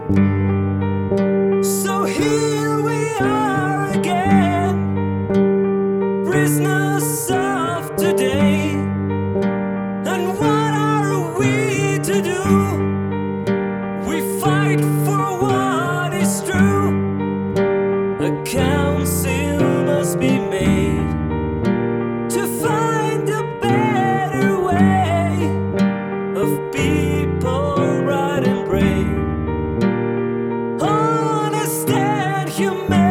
So here we are again, prisoners of today. And what are we to do? We fight for what is true. A council must be made to find a better way of people right and brave, honest and humane.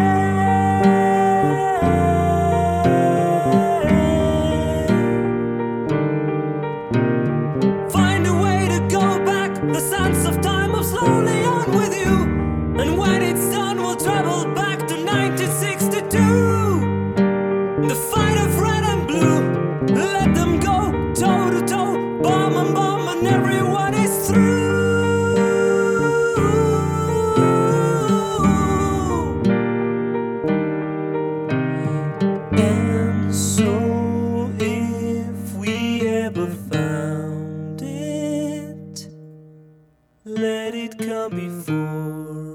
Find a way to go back, the sands of time move slowly on with you. And when it's done, we'll travel back to 1962. The fight of red and blue, let them go toe to toe, bomb and bomb, and everyone is through. And so, if we ever found it, let it come before